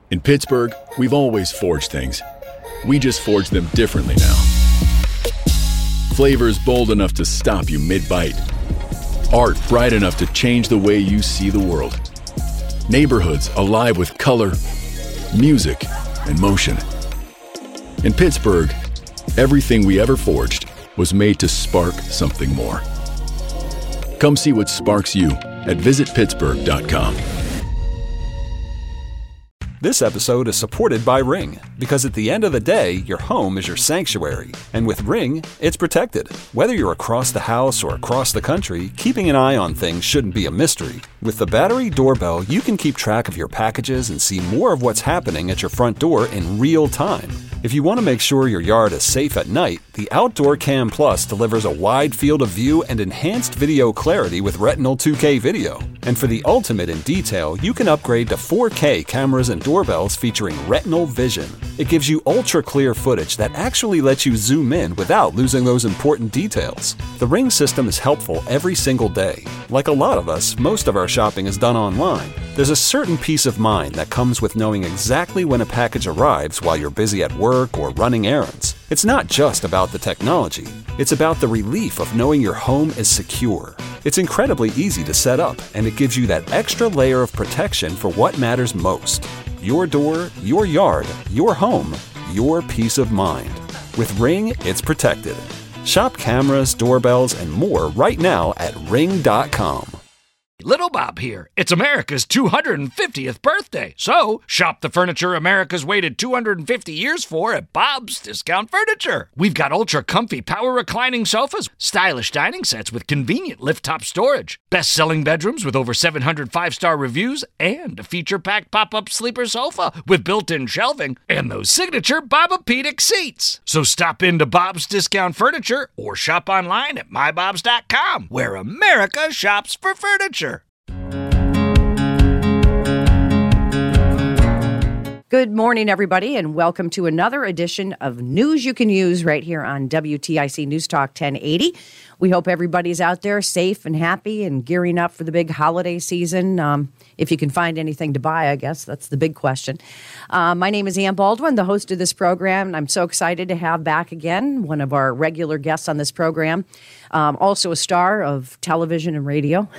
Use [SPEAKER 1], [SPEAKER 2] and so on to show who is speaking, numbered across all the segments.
[SPEAKER 1] In Pittsburgh, we've always forged things. We just forge them differently now. Flavors bold enough to stop you mid-bite. Art bright enough to change the way you see the world. Neighborhoods alive with color, music, and motion. In Pittsburgh, everything we ever forged was made to spark something more. Come see what sparks you at visitpittsburgh.com.
[SPEAKER 2] This episode is supported by Ring, because at the end of the day, your home is your sanctuary. And with Ring, it's protected. Whether you're across the house or across the country, keeping an eye on things shouldn't be a mystery. With the battery doorbell, you can keep track of your packages and see more of what's happening at your front door in real time. If you want to make sure your yard is safe at night, the Outdoor Cam Plus delivers a wide field of view and enhanced video clarity with Retinal 2K video. And for the ultimate in detail, you can upgrade to 4K cameras and doorbells featuring Retinal Vision. It gives you ultra-clear footage that actually lets you zoom in without losing those important details. The Ring system is helpful every single day. Like a lot of us, most of our shopping is done online. There's a certain peace of mind that comes with knowing exactly when a package arrives while you're busy at work or running errands. It's not just about the technology. It's about the relief of knowing your home is secure. It's incredibly easy to set up, and it gives you that extra layer of protection for what matters most. Your door, your yard, your home, your peace of mind. With Ring, it's protected. Shop cameras, doorbells, and more right now at ring.com.
[SPEAKER 3] Little Bob here. It's America's 250th birthday. So, shop the furniture America's waited 250 years for at Bob's Discount Furniture. We've got ultra-comfy power reclining sofas, stylish dining sets with convenient lift-top storage, best-selling bedrooms with over 700 five-star reviews, and a feature-packed pop-up sleeper sofa with built-in shelving, and those signature Bob-O-Pedic seats. So stop into Bob's Discount Furniture or shop online at mybobs.com, where America shops for furniture.
[SPEAKER 4] Good morning, everybody, and welcome to another edition of News You Can Use right here on WTIC News Talk 1080. We hope everybody's out there safe and happy and gearing up for the big holiday season. If you can find anything to buy, I guess that's the big question. My name is Ann Baldwin, the host of this program, and I'm so excited to have back again one of our regular guests on this program, also a star of television and radio,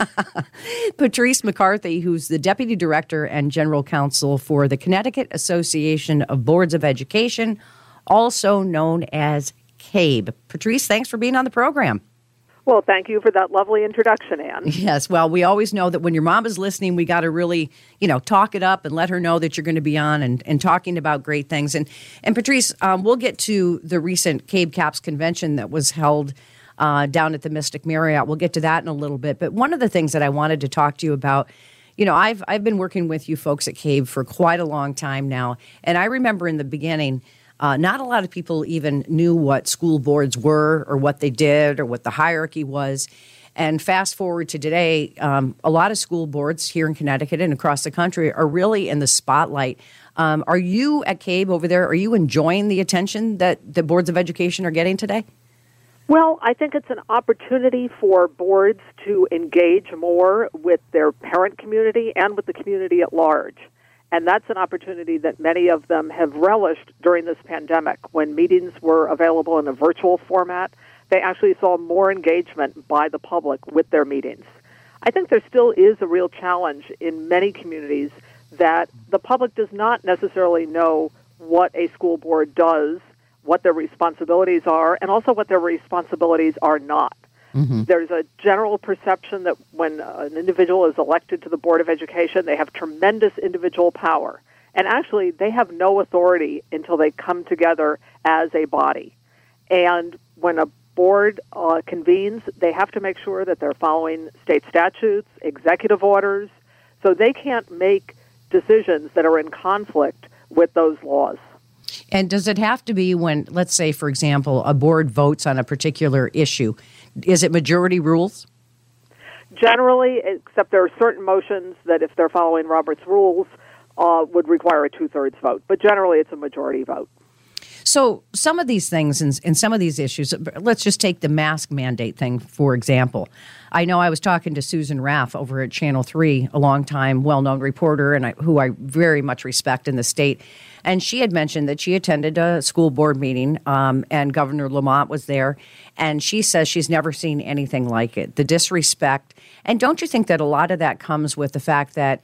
[SPEAKER 4] Patrice McCarthy, who's the Deputy Director and General Counsel for the Connecticut Association of Boards of Education, also known as CABE. Patrice, thanks for being on the program.
[SPEAKER 5] Well, thank you for that lovely introduction, Ann.
[SPEAKER 4] Yes, well, we always know that when your mom is listening, we got to really, talk it up and let her know that you're going to be on and talking about great things. And Patrice, we'll get to the recent CABE CAPS convention that was held down at the Mystic Marriott. We'll get to that in a little bit. But one of the things that I wanted to talk to you about, I've been working with you folks at CABE for quite a long time now. And I remember in the beginning, not a lot of people even knew what school boards were or what they did or what the hierarchy was. And fast forward to today, a lot of school boards here in Connecticut and across the country are really in the spotlight. Are you at CABE over there, are you enjoying the attention that the boards of education are getting today?
[SPEAKER 5] Well, I think it's an opportunity for boards to engage more with their parent community and with the community at large. And that's an opportunity that many of them have relished during this pandemic. When meetings were available in a virtual format, they actually saw more engagement by the public with their meetings. I think there still is a real challenge in many communities that the public does not necessarily know what a school board does, what their responsibilities are, and also what their responsibilities are not. Mm-hmm. There's a general perception that when an individual is elected to the Board of Education, they have tremendous individual power. And actually, they have no authority until they come together as a body. And when a board convenes, they have to make sure that they're following state statutes, executive orders, so they can't make decisions that are in conflict with those laws.
[SPEAKER 4] And does it have to be when, let's say, for example, a board votes on a particular issue? Is it majority rules?
[SPEAKER 5] Generally, except there are certain motions that if they're following Robert's rules, would require a 2/3 vote. But generally, it's a majority vote.
[SPEAKER 4] So some of these things and some of these issues, let's just take the mask mandate thing, for example. I know I was talking to Susan Raff over at Channel 3, a long-time, well-known reporter, and who I very much respect in the state. And she had mentioned that she attended a school board meeting, and Governor Lamont was there. And she says she's never seen anything like it, the disrespect. And don't you think that a lot of that comes with the fact that,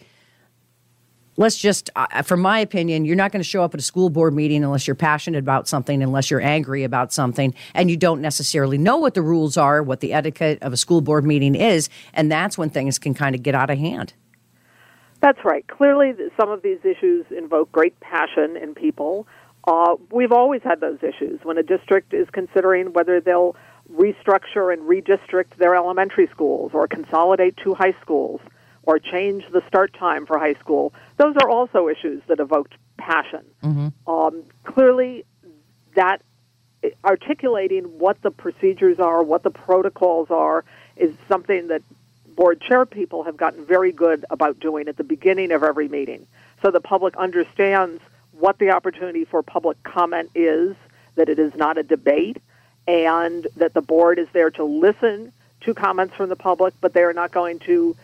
[SPEAKER 4] let's just, from my opinion, you're not going to show up at a school board meeting unless you're passionate about something, unless you're angry about something, and you don't necessarily know what the rules are, what the etiquette of a school board meeting is, and that's when things can kind of get out of hand.
[SPEAKER 5] That's right. Clearly, some of these issues invoke great passion in people. We've always had those issues when a district is considering whether they'll restructure and redistrict their elementary schools or consolidate two high schools or change the start time for high school. Those are also issues that evoked passion. Mm-hmm. Clearly, that articulating what the procedures are, what the protocols are, is something that board chair people have gotten very good about doing at the beginning of every meeting, so the public understands what the opportunity for public comment is, that it is not a debate, and that the board is there to listen to comments from the public, but they are not going to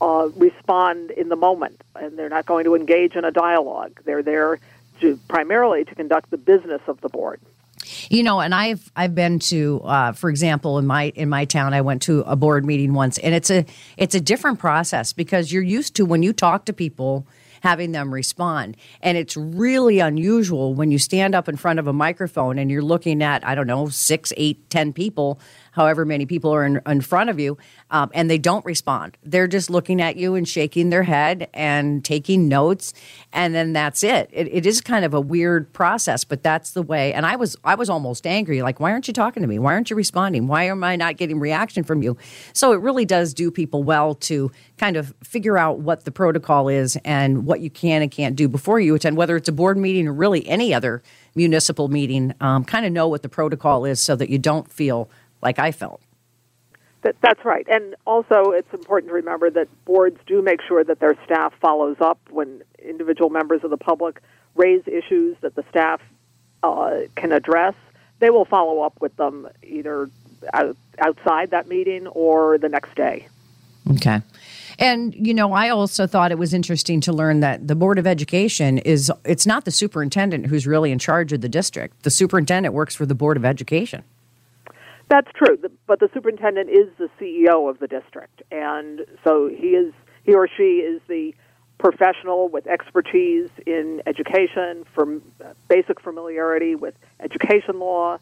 [SPEAKER 5] respond in the moment, and they're not going to engage in a dialogue. They're there primarily to conduct the business of the board.
[SPEAKER 4] You know, and I've been to, for example, in my town, I went to a board meeting once, and it's a different process because you're used to, when you talk to people, having them respond. And it's really unusual when you stand up in front of a microphone and you're looking at, 6, 8, 10 people, however many people are in front of you, and they don't respond. They're just looking at you and shaking their head and taking notes, and then that's it. It is kind of a weird process, but that's the way. And I was almost angry, like, why aren't you talking to me? Why aren't you responding? Why am I not getting reaction from you? So it really does do people well to kind of figure out what the protocol is and what you can and can't do before you attend, whether it's a board meeting or really any other municipal meeting. Kind of know what the protocol is so that you don't feel like I felt.
[SPEAKER 5] That's right. And also it's important to remember that boards do make sure that their staff follows up when individual members of the public raise issues that the staff can address. They will follow up with them either outside that meeting or the next day.
[SPEAKER 4] Okay. And, I also thought it was interesting to learn that the Board of Education it's not the superintendent who's really in charge of the district. The superintendent works for the Board of Education.
[SPEAKER 5] That's true, but the superintendent is the CEO of the district, and so he or she is the professional with expertise in education, from basic familiarity with education law,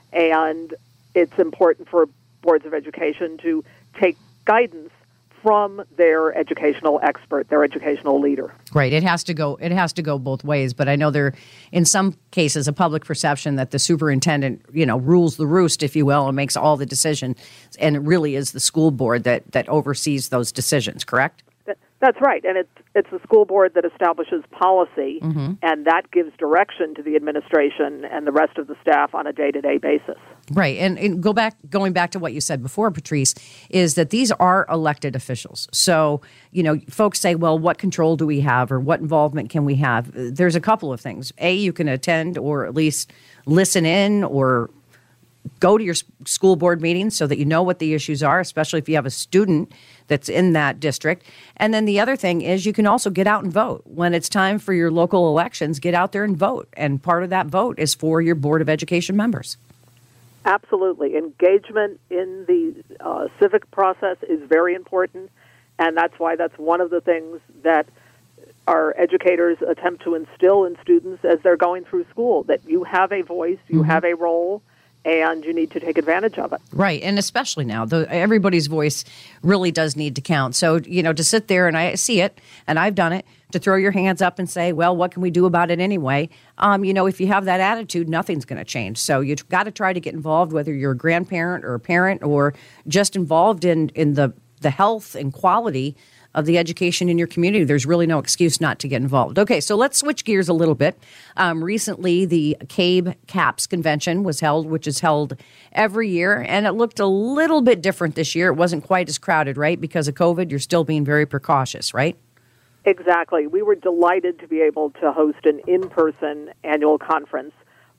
[SPEAKER 5] and it's important for boards of education to take guidance from their educational expert, their educational leader.
[SPEAKER 4] Right. It has to go both ways. But I know there, in some cases, a public perception that the superintendent, rules the roost, if you will, and makes all the decisions. And it really is the school board that oversees those decisions, correct?
[SPEAKER 5] That's right. And it's the school board that establishes policy, mm-hmm. and that gives direction to the administration and the rest of the staff on a day-to-day basis.
[SPEAKER 4] Right. And going back to what you said before, Patrice, is that these are elected officials. So, folks say, well, what control do we have or what involvement can we have? There's a couple of things. A, you can attend or at least listen in or go to your school board meetings so that you know what the issues are, especially if you have a student that's in that district. And then the other thing is you can also get out and vote. When it's time for your local elections, get out there and vote. And part of that vote is for your Board of Education members.
[SPEAKER 5] Absolutely. Engagement in the civic process is very important, and that's why that's one of the things that our educators attempt to instill in students as they're going through school, that you have a voice, you mm-hmm. have a role, and you need to take advantage of it. Right,
[SPEAKER 4] and especially now, everybody's voice really does need to count. So, to sit there, and I see it, and I've done it, to throw your hands up and say, well, what can we do about it anyway? If you have that attitude, nothing's going to change. So you've got to try to get involved, whether you're a grandparent or a parent or just involved in the health and quality of the education in your community. There's really no excuse not to get involved. Okay, so let's switch gears a little bit. Recently, the CABE CAPS convention was held, which is held every year, and it looked a little bit different this year. It wasn't quite as crowded, right? Because of COVID, you're still being very precautious, right?
[SPEAKER 5] Exactly. We were delighted to be able to host an in-person annual conference,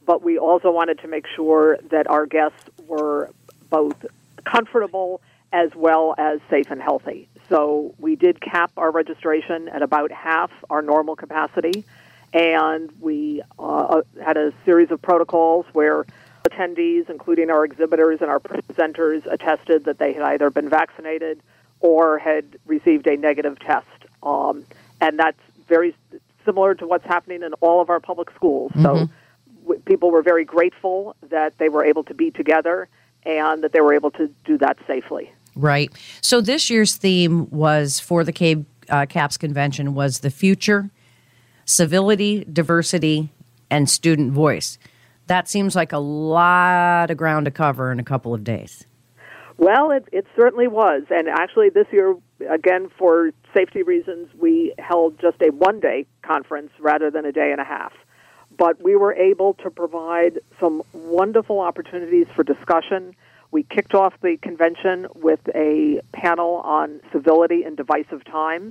[SPEAKER 5] but we also wanted to make sure that our guests were both comfortable as well as safe and healthy. So we did cap our registration at about half our normal capacity, and we had a series of protocols where attendees, including our exhibitors and our presenters, attested that they had either been vaccinated or had received a negative test. And that's very similar to what's happening in all of our public schools. So people were very grateful that they were able to be together and that they were able to do that safely.
[SPEAKER 4] Right. So this year's theme was for the CABE CAPS convention was the future, civility, diversity, and student voice. That seems like a lot of ground to cover in a couple of days.
[SPEAKER 5] Well, it certainly was. And actually this year, again, for safety reasons, we held just a one-day conference rather than a day and a half. But we were able to provide some wonderful opportunities for discussion. We kicked off the convention with a panel on civility in divisive times,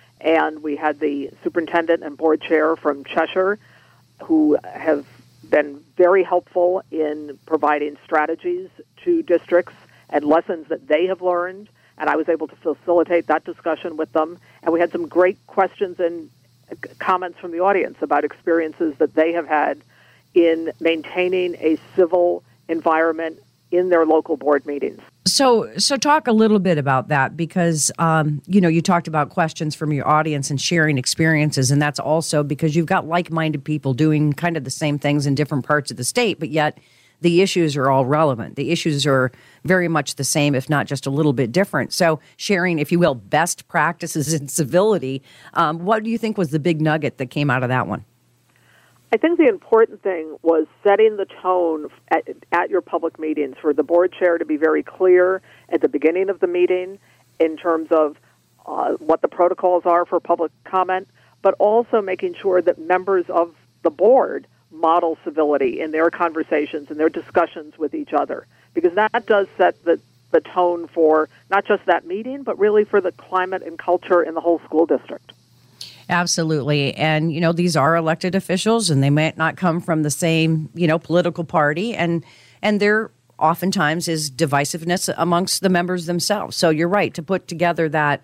[SPEAKER 5] and we had the superintendent and board chair from Cheshire who have been very helpful in providing strategies to districts and lessons that they have learned, and I was able to facilitate that discussion with them. And we had some great questions and comments from the audience about experiences that they have had in maintaining a civil environment in their local board meetings.
[SPEAKER 4] So talk a little bit about that, because, you talked about questions from your audience and sharing experiences, and that's also because you've got like-minded people doing kind of the same things in different parts of the state, but yet the issues are all relevant. The issues are very much the same, if not just a little bit different. So sharing, if you will, best practices in civility, what do you think was the big nugget that came out of that one?
[SPEAKER 5] I think the important thing was setting the tone at your public meetings for the board chair to be very clear at the beginning of the meeting in terms of what the protocols are for public comment, but also making sure that members of the board model civility in their conversations and their discussions with each other, because that does set the tone for not just that meeting, but really for the climate and culture in the whole school district.
[SPEAKER 4] Absolutely. And, these are elected officials, and they might not come from the same, political party. And there oftentimes is divisiveness amongst the members themselves. So you're right to put together that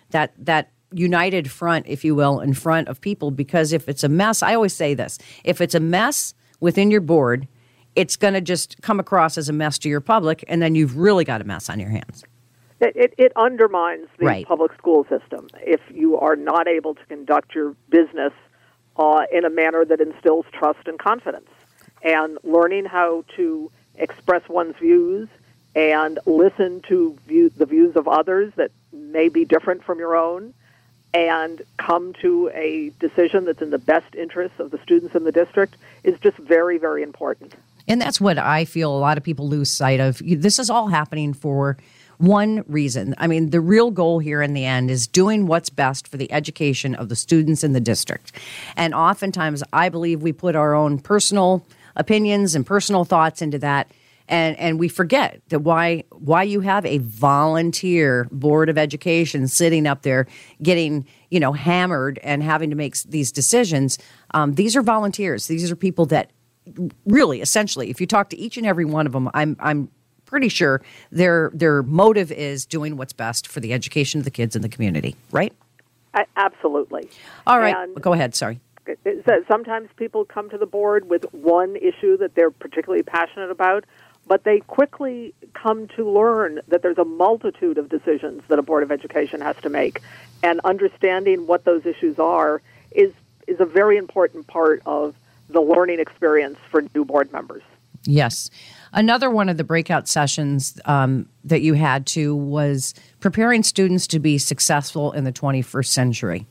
[SPEAKER 4] united front, if you will, in front of people, because if it's a mess, I always say this, if it's a mess within your board, it's going to just come across as a mess to your public, and then you've really got a mess on your hands.
[SPEAKER 5] It undermines the
[SPEAKER 4] right.
[SPEAKER 5] public school system if you are not able to conduct your business in a manner that instills trust and confidence. And learning how to express one's views and listen to the views of others that may be different from your own, and come to a decision that's in the best interest of the students in the district is just very, very important.
[SPEAKER 4] And that's what I feel a lot of people lose sight of. This is all happening for one reason. I mean, the real goal here in the end is doing what's best for the education of the students in the district. And oftentimes, I believe we put our own personal opinions and personal thoughts into that, and we forget that why you have a volunteer board of education sitting up there getting, hammered and having to make these decisions. These are volunteers. These are people that really, essentially, if you talk to each and every one of them, I'm pretty sure their motive is doing what's best for the education of the kids in the community, right?
[SPEAKER 5] Absolutely.
[SPEAKER 4] All right.
[SPEAKER 5] And
[SPEAKER 4] go ahead. Sorry.
[SPEAKER 5] Sometimes people come to the board with one issue that they're particularly passionate about, but they quickly come to learn that there's a multitude of decisions that a Board of Education has to make, and understanding what those issues are is a very important part of the learning experience for new board members. Yes.
[SPEAKER 4] Another one of the breakout sessions that you had was preparing students to be successful in the 21st century.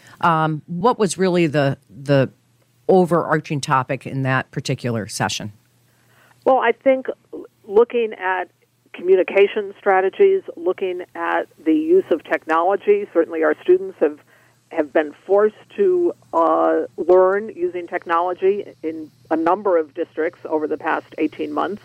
[SPEAKER 4] What was really the overarching topic in that particular session?
[SPEAKER 5] Well, I think looking at communication strategies, looking at the use of technology, certainly our students have been forced to learn using technology in a number of districts over the past 18 months,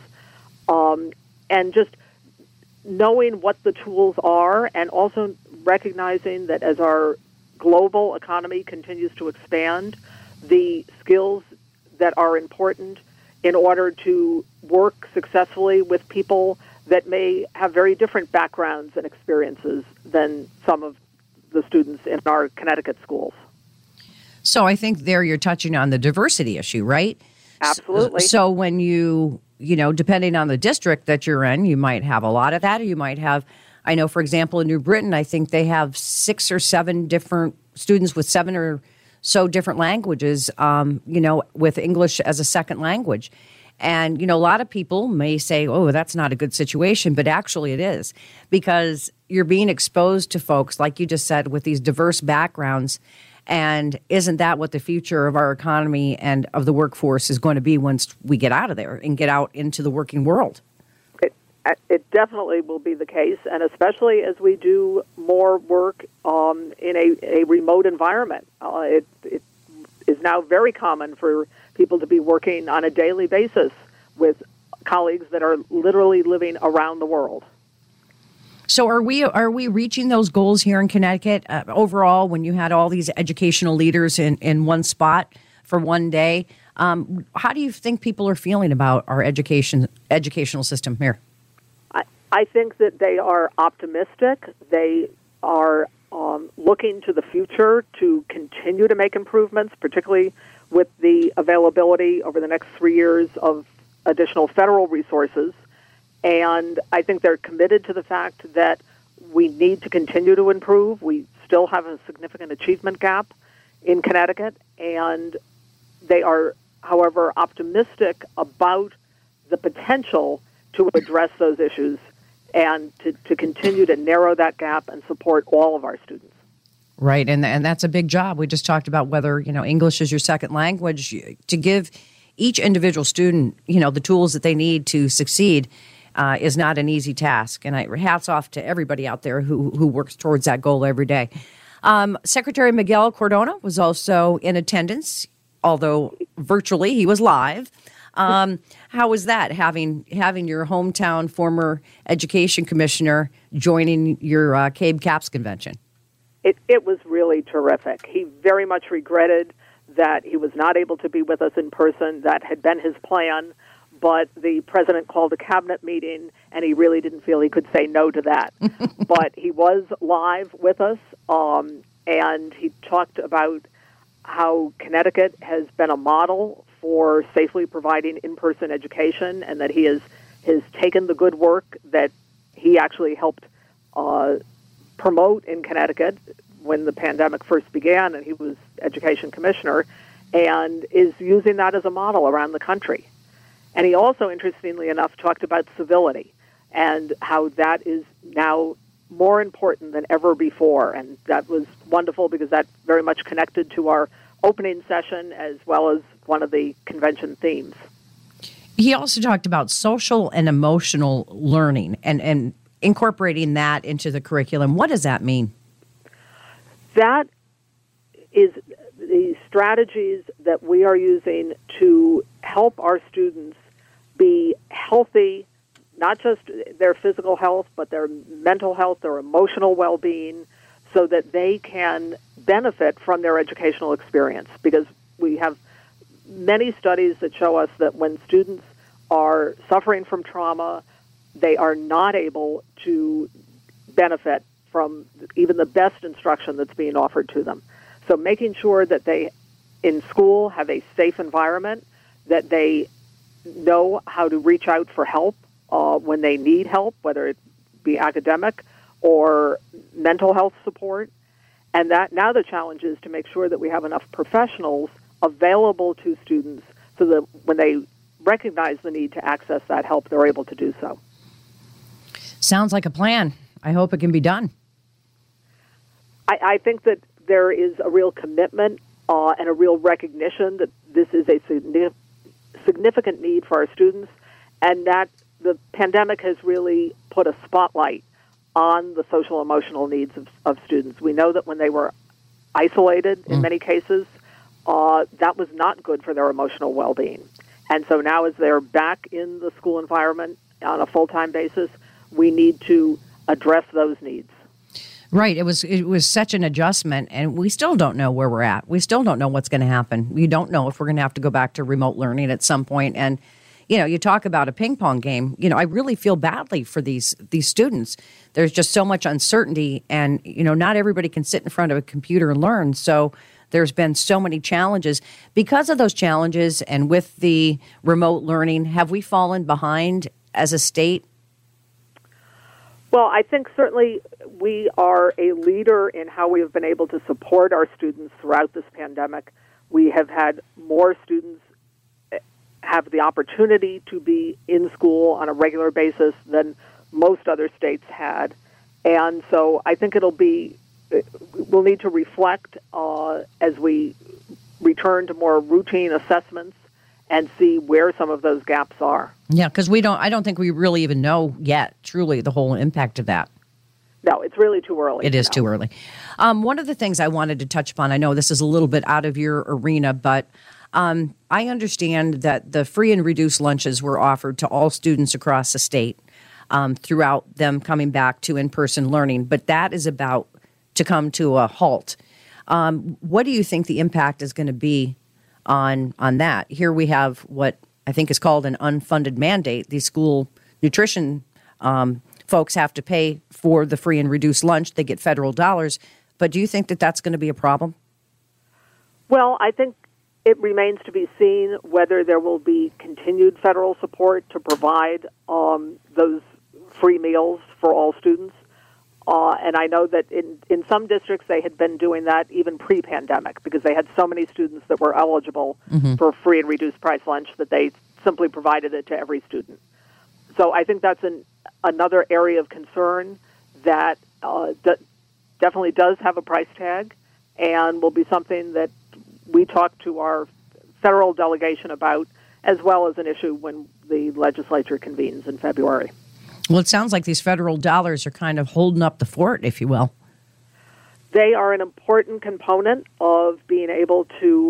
[SPEAKER 5] and just knowing what the tools are, and also recognizing that as our global economy continues to expand, the skills that are important in order to work successfully with people that may have very different backgrounds and experiences than some of the students in our Connecticut schools.
[SPEAKER 4] So I think there you're touching on the diversity issue, right?
[SPEAKER 5] Absolutely.
[SPEAKER 4] So when you depending on the district that you're in, you might have a lot of that, or you might have, I know, for example, in New Britain, I think they have 6 or 7 different students with 7 or so different languages, with English as a second language. And, a lot of people may say, oh, that's not a good situation, but actually it is, because you're being exposed to folks, like you just said, with these diverse backgrounds. And isn't that what the future of our economy and of the workforce is going to be once we get out of there and get out into the working world?
[SPEAKER 5] It definitely will be the case, and especially as we do more work in a remote environment. It is now very common for people to be working on a daily basis with colleagues that are literally living around the world.
[SPEAKER 4] So are we reaching those goals here in Connecticut overall when you had all these educational leaders in one spot for one day? How do you think people are feeling about our educational system here?
[SPEAKER 5] I think that they are optimistic. They are looking to the future to continue to make improvements, particularly with the availability over the next 3 years of additional federal resources. And I think they're committed to the fact that we need to continue to improve. We still have a significant achievement gap in Connecticut, and they are, however, optimistic about the potential to address those issues and to continue to narrow that gap and support all of our students.
[SPEAKER 4] Right, and that's a big job. We just talked about whether, English is your second language, to give each individual student, the tools that they need to succeed is not an easy task. And hats off to everybody out there who works towards that goal every day. Secretary Miguel Cardona was also in attendance, although virtually he was live. How was that, having your hometown former education commissioner joining your CABE CAPS convention?
[SPEAKER 5] It was really terrific. He very much regretted that he was not able to be with us in person. That had been his plan, but the president called a cabinet meeting, and he really didn't feel he could say no to that. But he was live with us, and he talked about how Connecticut has been a model for safely providing in-person education, and that he has taken the good work that he actually helped promote in Connecticut when the pandemic first began and he was education commissioner, and is using that as a model around the country. And he also, interestingly enough, talked about civility and how that is now more important than ever before. And that was wonderful because that very much connected to our opening session as well as one of the convention themes.
[SPEAKER 4] He also talked about social and emotional learning and incorporating that into the curriculum. What does that mean?
[SPEAKER 5] That is the strategies that we are using to help our students be healthy, not just their physical health, but their mental health, their emotional well-being, so that they can benefit from their educational experience. Because we have many studies that show us that when students are suffering from trauma, they are not able to benefit from even the best instruction that's being offered to them. So making sure that they, in school, have a safe environment, that they know how to reach out for help when they need help, whether it be academic or mental health support. And that now the challenge is to make sure that we have enough professionals available to students so that when they recognize the need to access that help, they're able to do so.
[SPEAKER 4] Sounds like a plan. I hope it can be done.
[SPEAKER 5] I think that there is a real commitment and a real recognition that this is a significant need for our students, and that the pandemic has really put a spotlight on the social emotional needs of students. We know that when they were isolated in many cases, that was not good for their emotional well-being. And so now as they're back in the school environment on a full-time basis, we need to address those needs.
[SPEAKER 4] Right. It was such an adjustment, and we still don't know where we're at. We still don't know what's going to happen. We don't know if we're going to have to go back to remote learning at some point. And you talk about a ping pong game. I really feel badly for these students. There's just so much uncertainty, and not everybody can sit in front of a computer and learn. So there's been so many challenges. Because of those challenges and with the remote learning, have we fallen behind as a state?
[SPEAKER 5] Well, I think certainly we are a leader in how we have been able to support our students throughout this pandemic. We have had more students have the opportunity to be in school on a regular basis than most other states had. And so I think we'll need to reflect as we return to more routine assessments and see where some of those gaps are.
[SPEAKER 4] Yeah, because I don't think we really even know yet, truly, the whole impact of that.
[SPEAKER 5] No, it's really too early.
[SPEAKER 4] It is too early. One of the things I wanted to touch upon, I know this is a little bit out of your arena, but I understand that the free and reduced lunches were offered to all students across the state throughout them coming back to in-person learning, but that is about to come to a halt. What do you think the impact is going to be on that? Here we have what I think is called an unfunded mandate. These school nutrition folks have to pay for the free and reduced lunch. They get federal dollars. But do you think that that's going to be a problem?
[SPEAKER 5] Well, I think it remains to be seen whether there will be continued federal support to provide those free meals for all students. And I know that in some districts they had been doing that even pre-pandemic because they had so many students that were eligible for free and reduced price lunch that they simply provided it to every student. So I think that's another area of concern that definitely does have a price tag and will be something that we talk to our federal delegation about, as well as an issue when the legislature convenes in February.
[SPEAKER 4] Well, it sounds like these federal dollars are kind of holding up the fort, if you will.
[SPEAKER 5] They are an important component of being able to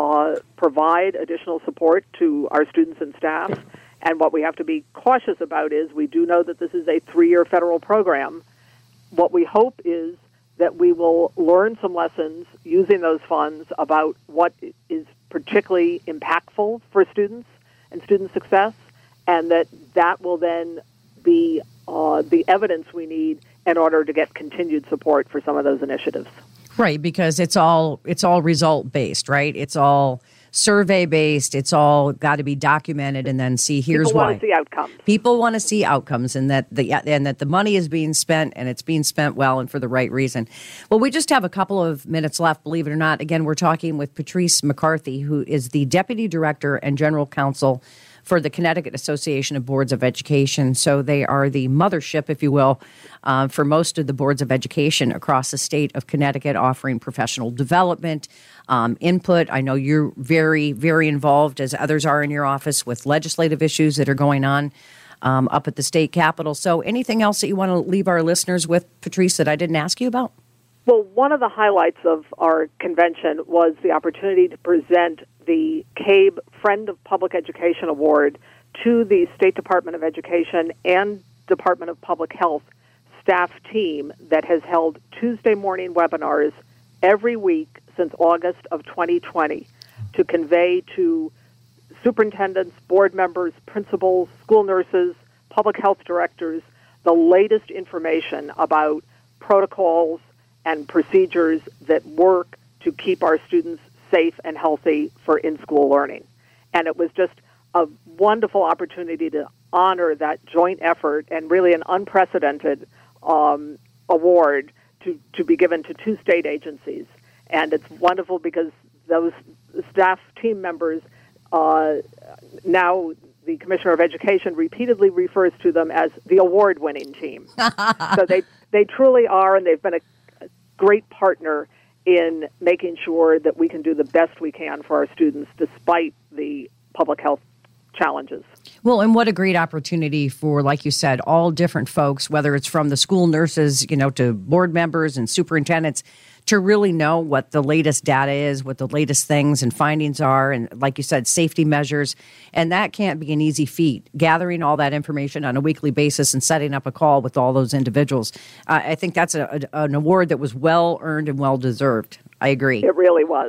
[SPEAKER 5] provide additional support to our students and staff. And what we have to be cautious about is we do know that this is a 3-year federal program. What we hope is that we will learn some lessons using those funds about what is particularly impactful for students and student success, and that will then be the evidence we need in order to get continued support for some of those initiatives.
[SPEAKER 4] Right, because it's all result based, right? It's all survey based. It's all got to be documented, and then see here's
[SPEAKER 5] People
[SPEAKER 4] why.
[SPEAKER 5] want to see outcomes.
[SPEAKER 4] People want to see outcomes, and that the money is being spent, and it's being spent well and for the right reason. Well, we just have a couple of minutes left. Believe it or not, again, we're talking with Patrice McCarthy, who is the Deputy Director and General Counsel for the Connecticut Association of Boards of Education. So they are the mothership, if you will, for most of the boards of education across the state of Connecticut, offering professional development, input. I know you're very, very involved, as others are in your office, with legislative issues that are going on up at the state capitol. So anything else that you want to leave our listeners with, Patrice, that I didn't ask you about?
[SPEAKER 5] Well, one of the highlights of our convention was the opportunity to present the CABE Friend of Public Education Award to the State Department of Education and Department of Public Health staff team that has held Tuesday morning webinars every week since August of 2020 to convey to superintendents, board members, principals, school nurses, public health directors the latest information about protocols and procedures that work to keep our students safe and healthy for in-school learning. And it was just a wonderful opportunity to honor that joint effort and really an unprecedented award to be given to 2 state agencies. And it's wonderful because those staff team members, now the Commissioner of Education repeatedly refers to them as the award-winning team. So they truly are, and they've been a great partner in making sure that we can do the best we can for our students despite the public health challenges.
[SPEAKER 4] Well, and what a great opportunity for, like you said, all different folks, whether it's from the school nurses, to board members and superintendents, to really know what the latest data is, what the latest things and findings are, and like you said, safety measures. And that can't be an easy feat, gathering all that information on a weekly basis and setting up a call with all those individuals. I think that's an award that was well-earned and well-deserved. I agree.
[SPEAKER 5] It really was.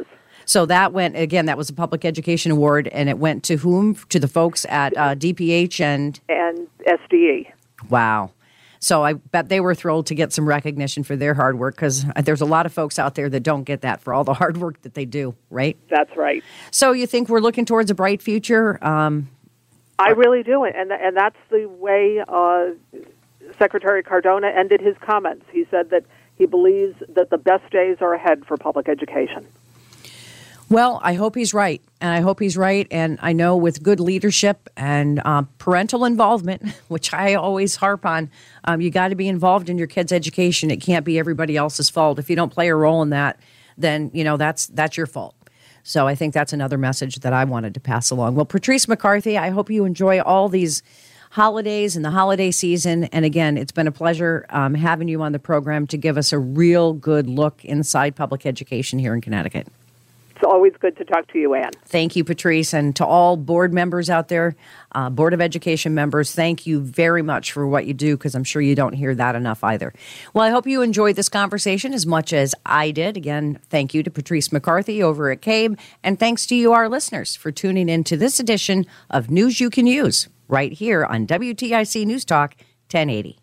[SPEAKER 4] So that went, again, that was a public education award, and it went to whom? To the folks at DPH and
[SPEAKER 5] SDE.
[SPEAKER 4] Wow. So I bet they were thrilled to get some recognition for their hard work, because there's a lot of folks out there that don't get that for all the hard work that they do, right?
[SPEAKER 5] That's right.
[SPEAKER 4] So you think we're looking towards a bright future?
[SPEAKER 5] I really do, and that's the way Secretary Cardona ended his comments. He said that he believes that the best days are ahead for public education.
[SPEAKER 4] Well, I hope he's right, and I hope he's right, and I know with good leadership and parental involvement, which I always harp on, you got to be involved in your kids' education. It can't be everybody else's fault. If you don't play a role in that, then that's your fault. So I think that's another message that I wanted to pass along. Well, Patrice McCarthy, I hope you enjoy all these holidays and the holiday season. And again, it's been a pleasure having you on the program to give us a real good look inside public education here in Connecticut.
[SPEAKER 5] It's always good to talk to you, Ann.
[SPEAKER 4] Thank you, Patrice. And to all board members out there, Board of Education members, thank you very much for what you do, because I'm sure you don't hear that enough either. Well, I hope you enjoyed this conversation as much as I did. Again, thank you to Patrice McCarthy over at CABE, and thanks to you, our listeners, for tuning in to this edition of News You Can Use right here on WTIC News Talk 1080.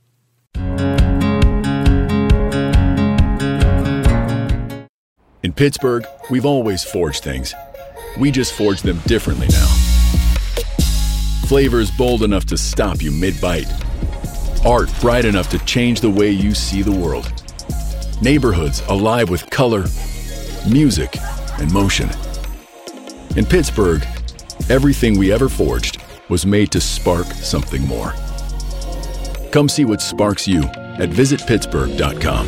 [SPEAKER 1] In Pittsburgh, we've always forged things. We just forge them differently now. Flavors bold enough to stop you mid-bite. Art bright enough to change the way you see the world. Neighborhoods alive with color, music, and motion. In Pittsburgh, everything we ever forged was made to spark something more. Come see what sparks you at visitpittsburgh.com.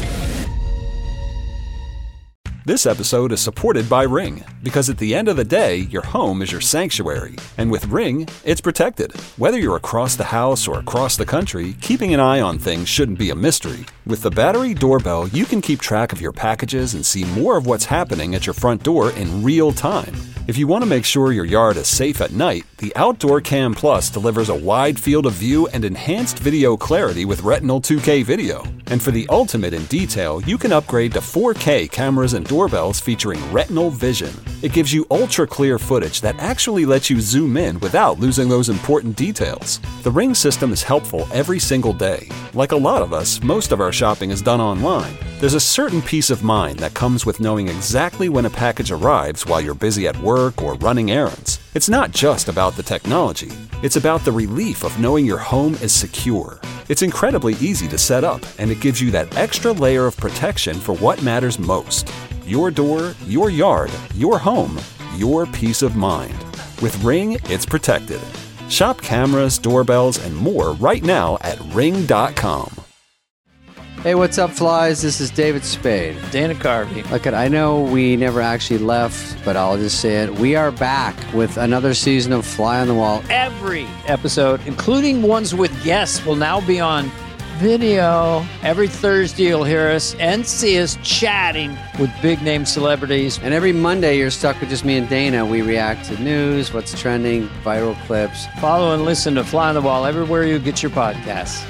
[SPEAKER 2] This episode is supported by Ring, because at the end of the day, your home is your sanctuary. And with Ring, it's protected. Whether you're across the house or across the country, keeping an eye on things shouldn't be a mystery. With the battery doorbell, you can keep track of your packages and see more of what's happening at your front door in real time. If you want to make sure your yard is safe at night, the Outdoor Cam Plus delivers a wide field of view and enhanced video clarity with Retinal 2K video. And for the ultimate in detail, you can upgrade to 4K cameras and doorbells featuring Retinal Vision. It gives you ultra-clear footage that actually lets you zoom in without losing those important details. The Ring system is helpful every single day. Like a lot of us, most of our shopping is done online. There's a certain peace of mind that comes with knowing exactly when a package arrives while you're busy at work or running errands. It's not just about the technology. It's about the relief of knowing your home is secure. It's incredibly easy to set up, and it gives you that extra layer of protection for what matters most. Your door, your yard, your home, your peace of mind. With Ring, it's protected. Shop cameras, doorbells, and more right now at ring.com.
[SPEAKER 6] Hey, what's up, flies? This is David Spade.
[SPEAKER 7] Dana Carvey.
[SPEAKER 6] Look, I know we never actually left, but I'll just say it. We are back with another season of Fly on the Wall.
[SPEAKER 7] Every episode, including ones with guests, will now be on video. Every Thursday, you'll hear us and see us chatting with big-name celebrities.
[SPEAKER 6] And every Monday, you're stuck with just me and Dana. We react to news, what's trending, viral clips.
[SPEAKER 7] Follow and listen to Fly on the Wall everywhere you get your podcasts.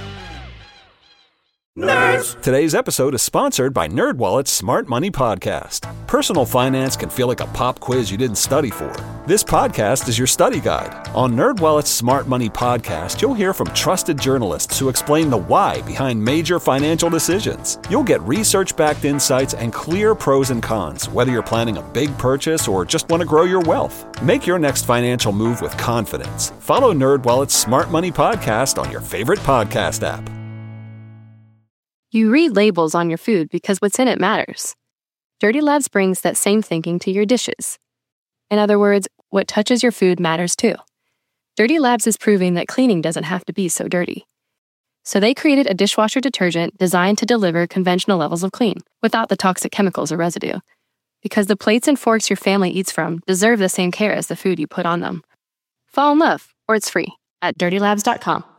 [SPEAKER 2] Nerds! Today's episode is sponsored by NerdWallet's Smart Money Podcast. Personal finance can feel like a pop quiz you didn't study for. This podcast is your study guide. On NerdWallet's Smart Money Podcast, you'll hear from trusted journalists who explain the why behind major financial decisions. You'll get research-backed insights and clear pros and cons, whether you're planning a big purchase or just want to grow your wealth. Make your next financial move with confidence. Follow NerdWallet's Smart Money Podcast on your favorite podcast app.
[SPEAKER 8] You read labels on your food because what's in it matters. Dirty Labs brings that same thinking to your dishes. In other words, what touches your food matters too. Dirty Labs is proving that cleaning doesn't have to be so dirty. So they created a dishwasher detergent designed to deliver conventional levels of clean without the toxic chemicals or residue. Because the plates and forks your family eats from deserve the same care as the food you put on them. Fall in love, or it's free, at dirtylabs.com.